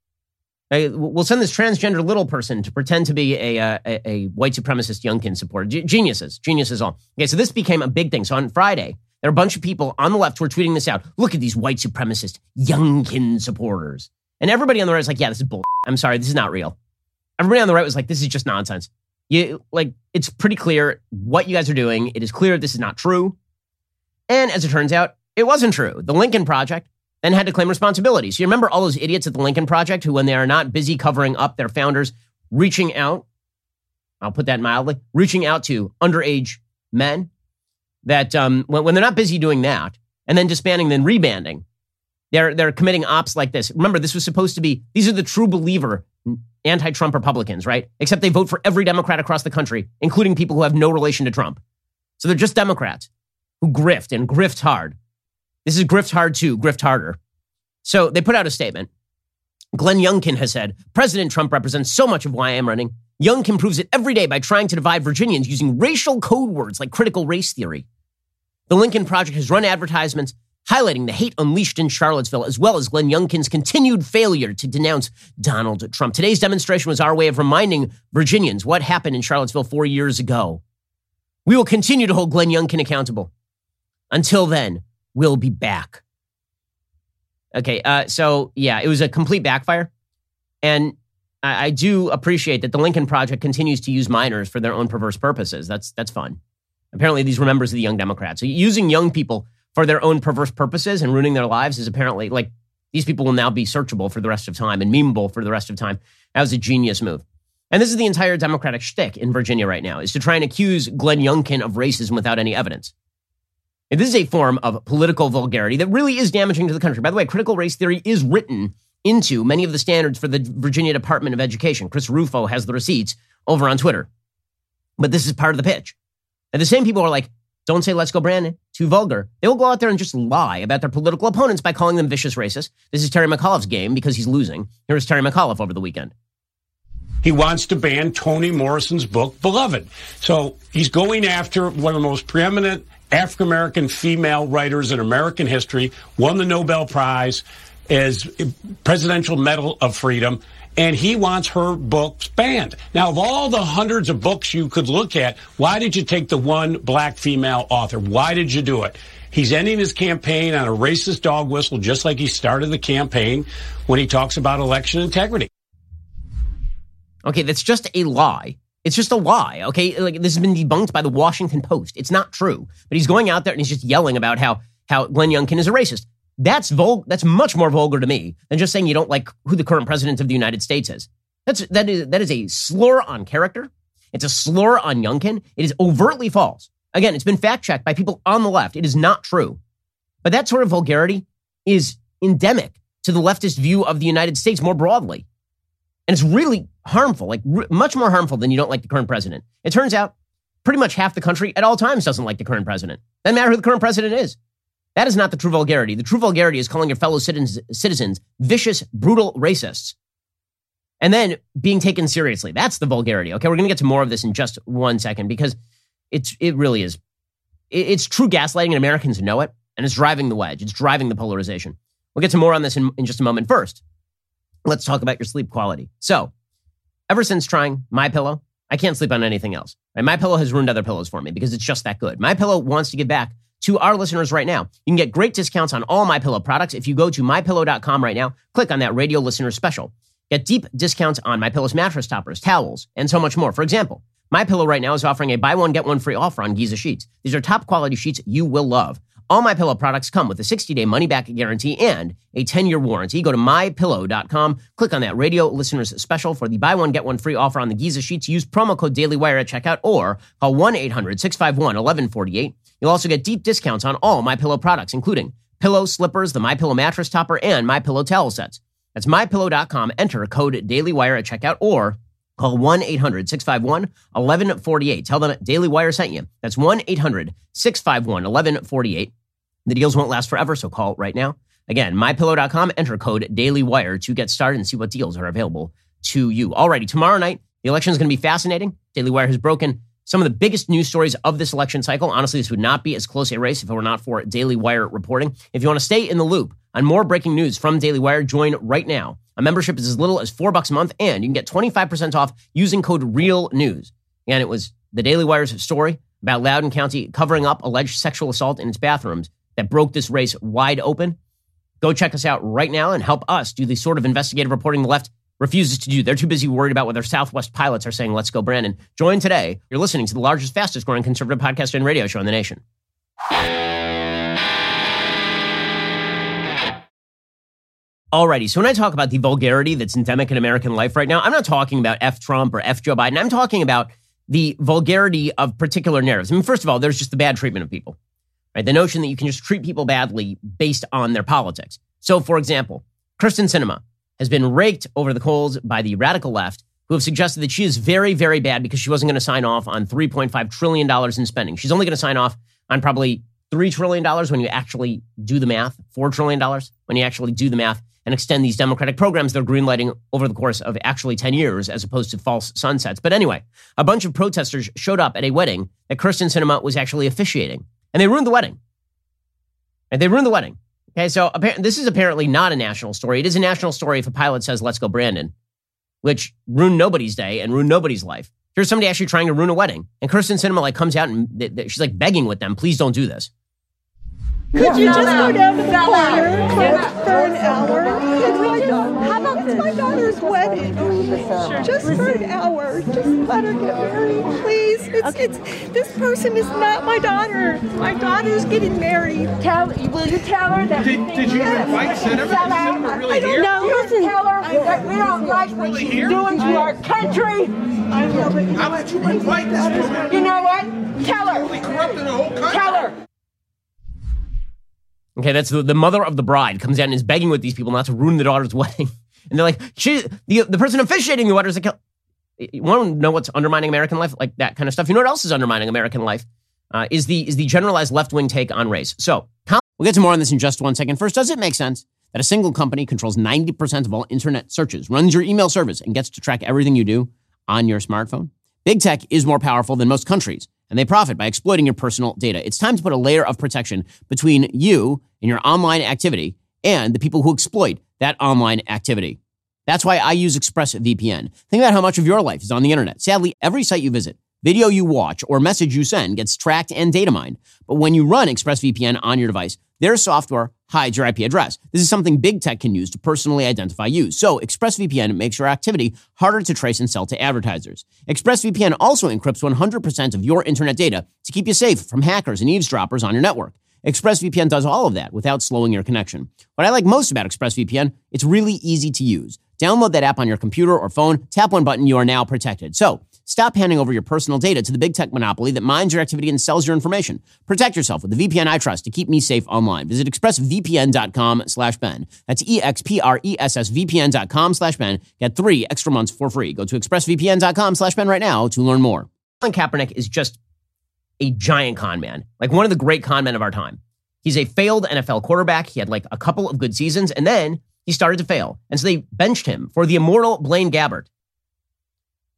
We'll send this transgender little person to pretend to be a, a, a white supremacist Youngkin supporter. G- geniuses, geniuses all. Okay, so this became a big thing. So on Friday, there were a bunch of people on the left who were tweeting this out. Look at these white supremacist Youngkin supporters. And everybody on the right was like, yeah, this is bull. I'm sorry, this is not real. Everybody on the right was like, this is just nonsense. You like, it's pretty clear what you guys are doing. It is clear this is not true. And as it turns out, it wasn't true. The Lincoln Project then had to claim responsibility. So you remember all those idiots at the Lincoln Project who, when they are not busy covering up their founders, reaching out, I'll put that mildly, reaching out to underage men, that um, when, when they're not busy doing that, and then disbanding, then rebanding, they're, they're committing ops like this. Remember, this was supposed to be, these are the true believer anti-Trump Republicans, right? Except they vote for every Democrat across the country, including people who have no relation to Trump. So they're just Democrats who grift and grift hard. This is grift hard too, grift harder. So they put out a statement. Glenn Youngkin has said, President Trump represents so much of why I am running. Youngkin proves it every day by trying to divide Virginians using racial code words like critical race theory. The Lincoln Project has run advertisements highlighting the hate unleashed in Charlottesville, as well as Glenn Youngkin's continued failure to denounce Donald Trump. Today's demonstration was our way of reminding Virginians what happened in Charlottesville four years ago. We will continue to hold Glenn Youngkin accountable. Until then, we'll be back. Okay, uh, so yeah, it was a complete backfire. And I, I do appreciate that the Lincoln Project continues to use minors for their own perverse purposes. That's that's fun. Apparently, these were members of the Young Democrats. So using young people for their own perverse purposes and ruining their lives is apparently, like, these people will now be searchable for the rest of time and memeable for the rest of time. That was a genius move. And this is the entire Democratic shtick in Virginia right now, is to try and accuse Glenn Youngkin of racism without any evidence. And this is a form of political vulgarity that really is damaging to the country. By the way, critical race theory is written into many of the standards for the Virginia Department of Education. Chris Rufo has the receipts over on Twitter. But this is part of the pitch. And the same people are like, don't say let's go Brandon, too vulgar. They will go out there and just lie about their political opponents by calling them vicious racists. This is Terry McAuliffe's game because he's losing. Here's Terry McAuliffe over the weekend. He wants to ban Toni Morrison's book, Beloved. So he's going after one of the most preeminent African-American female writers in American history, won the Nobel Prize as Presidential Medal of Freedom, and he wants her books banned. Now, of all the hundreds of books you could look at, why did you take the one black female author? Why did you do it? He's ending his campaign on a racist dog whistle, just like he started the campaign when he talks about election integrity. Okay, that's just a lie. It's just a lie, okay? Like, this has been debunked by the Washington Post. It's not true. But he's going out there and he's just yelling about how, how Glenn Youngkin is a racist. That's vul- That's much more vulgar to me than just saying you don't like who the current president of the United States is. That's that is that is a slur on character. It's a slur on Youngkin. It is overtly false. Again, it's been fact-checked by people on the left. It is not true. But that sort of vulgarity is endemic to the leftist view of the United States more broadly. And it's really harmful, like r- much more harmful than you don't like the current president. It turns out pretty much half the country at all times doesn't like the current president. Doesn't matter who the current president is. That is not the true vulgarity. The true vulgarity is calling your fellow citizens, citizens vicious, brutal racists. And then being taken seriously. That's the vulgarity. Okay, we're going to get to more of this in just one second because it's it really is it's true gaslighting, and Americans know it, and it's driving the wedge. It's driving the polarization. We'll get to more on this in, in just a moment. First, let's talk about your sleep quality. So, ever since trying MyPillow, I can't sleep on anything else. Right? MyPillow has ruined other pillows for me because it's just that good. MyPillow wants to give back to our listeners right now. You can get great discounts on all MyPillow products if you go to my pillow dot com right now. Click on that radio listener special. Get deep discounts on MyPillow's mattress toppers, towels, and so much more. For example, MyPillow right now is offering a buy one, get one free offer on Giza sheets. These are top quality sheets you will love. All MyPillow products come with a sixty-day money-back guarantee and a ten-year warranty. Go to my pillow dot com. Click on that radio listeners special for the buy one, get one free offer on the Giza sheets. Use promo code DailyWire at checkout or call one eight hundred six five one one one four eight. You'll also get deep discounts on all MyPillow products, including pillow, slippers, the MyPillow mattress topper, and MyPillow towel sets. That's my pillow dot com. Enter code DailyWire at checkout or call one eight hundred six five one one one four eight. Tell them Daily Wire sent you. That's one eight hundred six five one one one four eight. The deals won't last forever, so call right now. Again, my pillow dot com. Enter code DailyWire to get started and see what deals are available to you. Alrighty, tomorrow night, the election is going to be fascinating. Daily Wire has broken some of the biggest news stories of this election cycle. Honestly, this would not be as close a race if it were not for Daily Wire reporting. If you want to stay in the loop on more breaking news from Daily Wire, join right now. A membership is as little as four bucks a month, and you can get twenty-five percent off using code REALNEWS. And it was the Daily Wire's story about Loudoun County covering up alleged sexual assault in its bathrooms that broke this race wide open. Go check us out right now and help us do the sort of investigative reporting the left refuses to do. They're too busy worried about whether Southwest pilots are saying, let's go, Brandon. Join today. You're listening to the largest, fastest growing conservative podcast and radio show in the nation. Alrighty, so when I talk about the vulgarity that's endemic in American life right now, I'm not talking about F Trump or F Joe Biden. I'm talking about the vulgarity of particular narratives. I mean, first of all, there's just the bad treatment of people. Right? The notion that you can just treat people badly based on their politics. So, for example, Kyrsten Sinema has been raked over the coals by the radical left, who have suggested that she is very, very bad because she wasn't going to sign off on three point five trillion dollars in spending. She's only going to sign off on probably three trillion dollars when you actually do the math, four trillion dollars when you actually do the math and extend these democratic programs they're greenlighting over the course of actually ten years as opposed to false sunsets. But anyway, a bunch of protesters showed up at a wedding that Kyrsten Sinema was actually officiating. And they ruined the wedding. And they ruined the wedding. Okay, so this is apparently not a national story. It is a national story if a pilot says, let's go, Brandon, which ruined nobody's day and ruined nobody's life. Here's somebody actually trying to ruin a wedding. And Kyrsten Sinema like comes out and th- th- she's like begging with them, please don't do this. Could you just go down to the corner for an hour? How about it's my daughter's wedding? Just for an hour. Just let her get married, please. It's, it's, this person is not my daughter. My daughter's getting married. Tell, will you tell her that? Did, did you invite Senator? Is Senator really here? No, listen. Tell her that we don't like what she's doing to our country. How about you invite this woman? You know what? Tell her. Totally corrupted the whole country. Tell her. Okay, that's the, the mother of the bride comes out and is begging with these people not to ruin the daughter's wedding. And they're like, she, the, the person officiating the wedding is like, you want to know what's undermining American life? Like that kind of stuff. You know what else is undermining American life? Uh, is the is the generalized left-wing take on race. So we'll get to more on this in just one second. First, does it make sense that a single company controls ninety percent of all internet searches, runs your email service, and gets to track everything you do on your smartphone? Big tech is more powerful than most countries, and they profit by exploiting your personal data. It's time to put a layer of protection between you and your online activity and the people who exploit that online activity. That's why I use ExpressVPN. Think about how much of your life is on the internet. Sadly, every site you visit, video you watch, or message you send gets tracked and data mined. But when you run ExpressVPN on your device, their software hides your I P address. This is something big tech can use to personally identify you. So ExpressVPN makes your activity harder to trace and sell to advertisers. ExpressVPN also encrypts one hundred percent of your internet data to keep you safe from hackers and eavesdroppers on your network. ExpressVPN does all of that without slowing your connection. What I like most about ExpressVPN, it's really easy to use. Download that app on your computer or phone, tap one button, you are now protected. So stop handing over your personal data to the big tech monopoly that mines your activity and sells your information. Protect yourself with the V P N I trust to keep me safe online. Visit expressvpn.com slash Ben. That's E-X-P-R-E-S-S-V-P-N.com slash Ben. Get three extra months for free. Go to expressvpn.com slash Ben right now to learn more. Colin Kaepernick is just a giant con man, like one of the great con men of our time. He's a failed N F L quarterback. He had like a couple of good seasons, and then he started to fail. And so they benched him for the immortal Blaine Gabbert.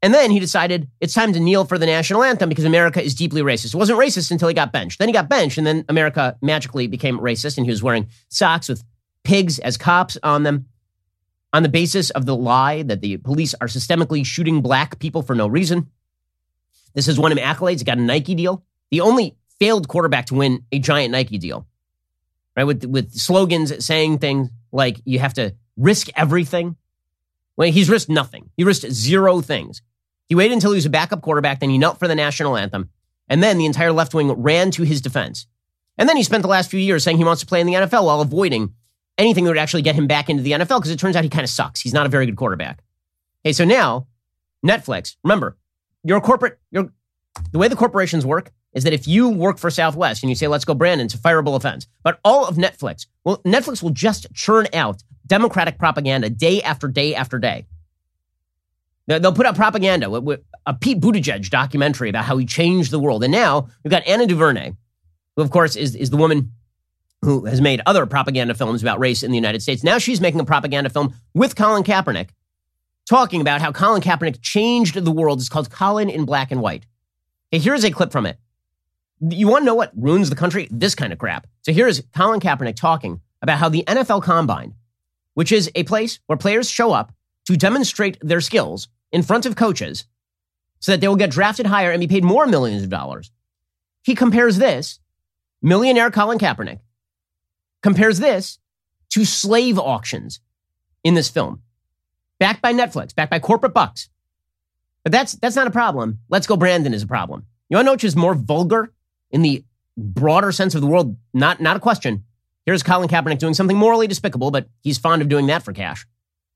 And then he decided it's time to kneel for the national anthem because America is deeply racist. It wasn't racist until he got benched. Then he got benched, and then America magically became racist, and he was wearing socks with pigs as cops on them on the basis of the lie that the police are systemically shooting black people for no reason. This has won him accolades. He got a Nike deal. The only failed quarterback to win a giant Nike deal, right? With, with slogans saying things like you have to risk everything. Well, he's risked nothing. He risked zero things. He waited until he was a backup quarterback, then he knelt for the national anthem, and then the entire left wing ran to his defense. And then he spent the last few years saying he wants to play in the N F L while avoiding anything that would actually get him back into the N F L because it turns out he kind of sucks. He's not a very good quarterback. Okay, so now Netflix, remember, you're a corporate, you're, the way the corporations work is that if you work for Southwest and you say, let's go Brandon, it's a fireable offense. But all of Netflix, well, Netflix will just churn out Democratic propaganda day after day after day. They'll put out propaganda, a Pete Buttigieg documentary about how he changed the world. And now we've got Anna DuVernay, who, of course, is, is the woman who has made other propaganda films about race in the United States. Now she's making a propaganda film with Colin Kaepernick, talking about how Colin Kaepernick changed the world. It's called Colin in Black and White. Hey, here's a clip from it. You want to know what ruins the country? This kind of crap. So here's Colin Kaepernick talking about how the N F L Combine, which is a place where players show up to demonstrate their skills in front of coaches so that they will get drafted higher and be paid more millions of dollars. He compares this, millionaire Colin Kaepernick, compares this to slave auctions in this film. Backed by Netflix, backed by corporate bucks. But that's that's not a problem. Let's Go Brandon is a problem. You want to know which is more vulgar in the broader sense of the word? Not, not a question. Here's Colin Kaepernick doing something morally despicable, but he's fond of doing that for cash.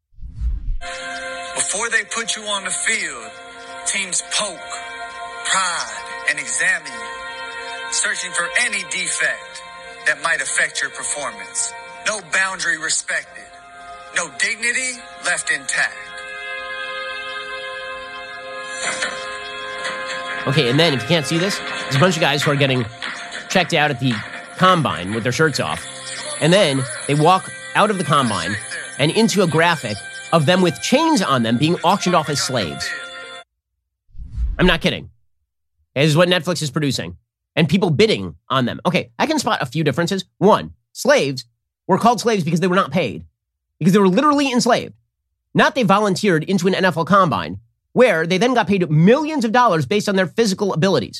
Before they put you on the field, teams poke, prod, and examine you, searching for any defect that might affect your performance. No boundary respected. No dignity left intact. Okay, and then if you can't see this, there's a bunch of guys who are getting checked out at the combine with their shirts off. And then they walk out of the combine and into a graphic of them with chains on them being auctioned off as slaves. I'm not kidding. This is what Netflix is producing. And people bidding on them. Okay, I can spot a few differences. One, slaves were called slaves because they were not paid. Because they were literally enslaved. Not they volunteered into an N F L combine, where they then got paid millions of dollars based on their physical abilities.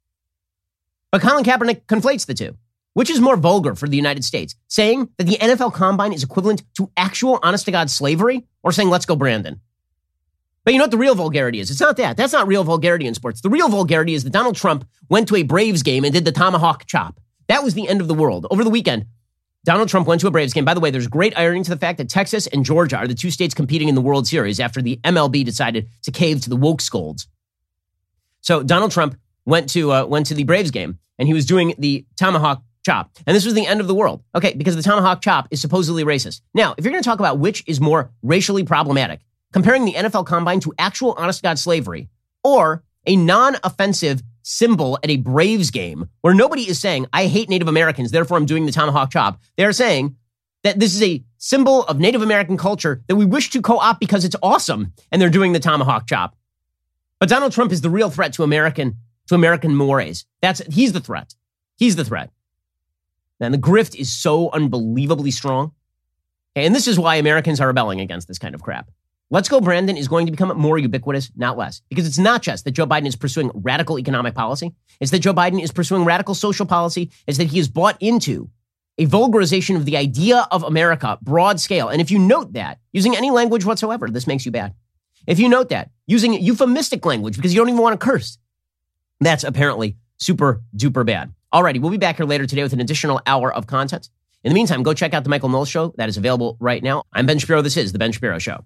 But Colin Kaepernick conflates the two. Which is more vulgar for the United States? Saying that the N F L Combine is equivalent to actual honest-to-God slavery, or saying, let's go Brandon? But you know what the real vulgarity is? It's not that. That's not real vulgarity in sports. The real vulgarity is that Donald Trump went to a Braves game and did the tomahawk chop. That was the end of the world. Over the weekend, Donald Trump went to a Braves game. By the way, there's great irony to the fact that Texas and Georgia are the two states competing in the World Series after the M L B decided to cave to the woke scolds. So Donald Trump went to uh, went to the Braves game, and he was doing the tomahawk chop. And this was the end of the world. Okay, because the tomahawk chop is supposedly racist. Now, if you're going to talk about which is more racially problematic, comparing the N F L Combine to actual honest-to-God slavery or a non-offensive symbol at a Braves game where nobody is saying, I hate Native Americans, therefore I'm doing the tomahawk chop. They're saying that this is a symbol of Native American culture that we wish to co-opt because it's awesome, and they're doing the tomahawk chop. But Donald Trump is the real threat to American, to American mores. That's, he's the threat. He's the threat. And the grift is so unbelievably strong. And this is why Americans are rebelling against this kind of crap. Let's Go Brandon is going to become more ubiquitous, not less. Because it's not just that Joe Biden is pursuing radical economic policy. It's that Joe Biden is pursuing radical social policy. It's that he has bought into a vulgarization of the idea of America, broad scale. And if you note that, using any language whatsoever, this makes you bad. If you note that, using euphemistic language because you don't even want to curse, that's apparently super duper bad. Alrighty, we'll be back here later today with an additional hour of content. In the meantime, go check out the Michael Knowles Show. That is available right now. I'm Ben Shapiro. This is the Ben Shapiro Show.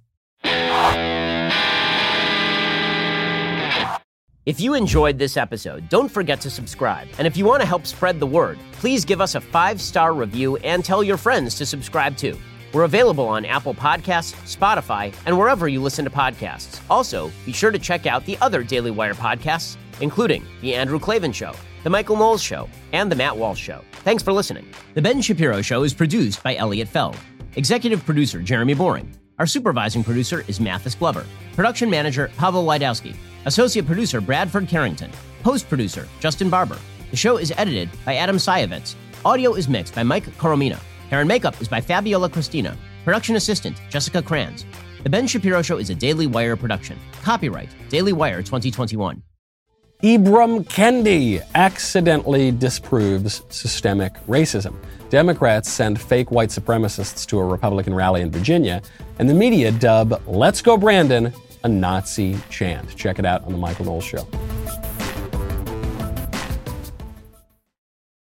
If you enjoyed this episode, don't forget to subscribe. And if you want to help spread the word, please give us a five-star review and tell your friends to subscribe too. We're available on Apple Podcasts, Spotify, and wherever you listen to podcasts. Also, be sure to check out the other Daily Wire podcasts, including The Andrew Klavan Show, The Michael Knowles Show, and The Matt Walsh Show. Thanks for listening. The Ben Shapiro Show is produced by Elliot Feld. Executive producer Jeremy Boring. Our supervising producer is Mathis Glover. Production manager, Pavel Wydowski. Associate producer, Bradford Carrington. Post-producer, Justin Barber. The show is edited by Adam Sayevitz. Audio is mixed by Mike Coromina. Hair and makeup is by Fabiola Cristina. Production assistant, Jessica Kranz. The Ben Shapiro Show is a Daily Wire production. Copyright, Daily Wire twenty twenty-one. Ibram Kendi accidentally disproves systemic racism. Democrats send fake white supremacists to a Republican rally in Virginia, and the media dub "Let's Go Brandon" a Nazi chant. Check it out on The Michael Knowles Show.